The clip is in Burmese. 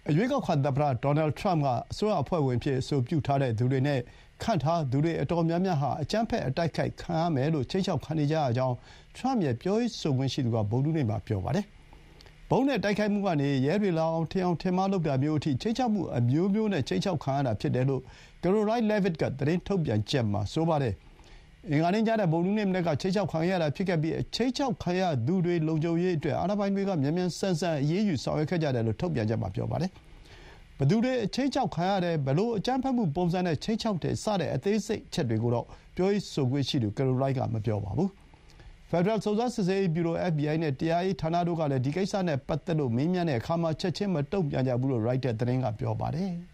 ရွေးကောက်ခံသမ္မတဒေါ်နယ်ထရမ့်ကအစိုးရအဖွဲ့ဝင်ဖြစ်အဆိုပြုထားတဲ့သူတွေနဲ့ခန့်ထားသူတွေအတော်များများဟာအကြမ်းဖက်အတိုက်ခိုက်ခံရမယ်လို့ခြိမ်းခြောက်ခံနေကြရကြောင်းထရမ့်ရဲ့ပြောရေးဆိုခွင့်ရှိသူကဗုဒ္ဓဟူးနေ့မှာပြောပါတယ်။ဗုံးနဲ့တိုက်ခိုက်မှုကနေရဲတွေလာအောင်ထင်မှားလုပ်တာမျိုးအထိခြိမ်းခြောက်မှုအမျိုးမျိုးနဲ့ခြိမ်းခြောက်ခံရတာဖြစ်တယ်လို့ Caroline Leavitt ကသတင်းထုတ်ပြန်ချက်မှာဆိုပါတယ်။အင်္ဂါနေ့ညနဲ့ဗုဒ္ဓဟူးနေ့မနက်ကခြိမ်းခြောက်ခံရတာဖြစ်ခဲ့ပြီးခြိမ်းခြောက်ခံရသူတွေလုံခြုံရေးအတွက်အာဏာပိုင်တွေကမြန်မြန်ဆန်ဆန်အရေးယူဆောင်ရွက်ခဲ့ကြတယ်လို့ထုတ်ပြန်ချက်မှာပြောပါတယ်။ဘယ်သူတွေခြိမ်းခြောက်ခံရတယ်ဘယ်လိုအကြမ်းဖက်မှုပုံစံနဲ့ခြိမ်းခြောက်တယ်စတဲ့အသေးစိတ်အချက်တွေကိုတော့ပြောရေးဆိုခွင့်ရှိသူ Caroline ကမပြောပါဘူး။ ဖက်ဒရယ်စုံစမ်းစစ်ဆေးရေးဗျူရို FBI နဲ့တရားရေးဌာနတို့ကလည်းဒီကိစ္စနဲ့ပတ်သက်လို့မေးမြန်းတဲ့အခါမှာချက်ချင်းမတုံ့ပြန်ကြဘူးလို့ရိုက်တာသတင်းကပြောပါတယ်။